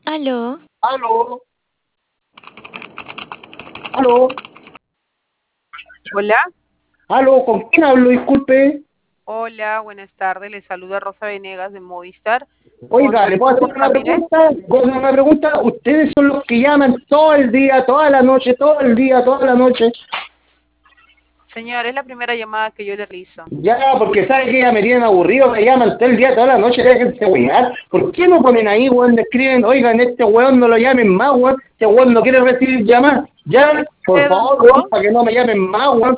Aló, Aló, aló, Hola, aló, ¿con quién hablo? Disculpe. hola, buenas tardes. Les saluda Rosa Venegas de Movistar. ¿Con Oiga, ¿le puedo hacer Rodolfo una Ramírez? pregunta? ¿Le puedo hacer una pregunta? Ustedes son los que llaman todo el día, toda la noche, todo el día, toda la noche. Señor, es la primera llamada que yo le realizo. Ya, porque sabe que ya me tienen aburrido, me llaman todo el día, toda la noche, déjense wear. ¿Por qué no ponen ahí, weón, le escriben, oigan, este weón no lo llamen más, weón, este weón no quiere recibir llamadas? Ya, ¿Es por usted don favor, weón, Hugo? para que no me llamen más, weón.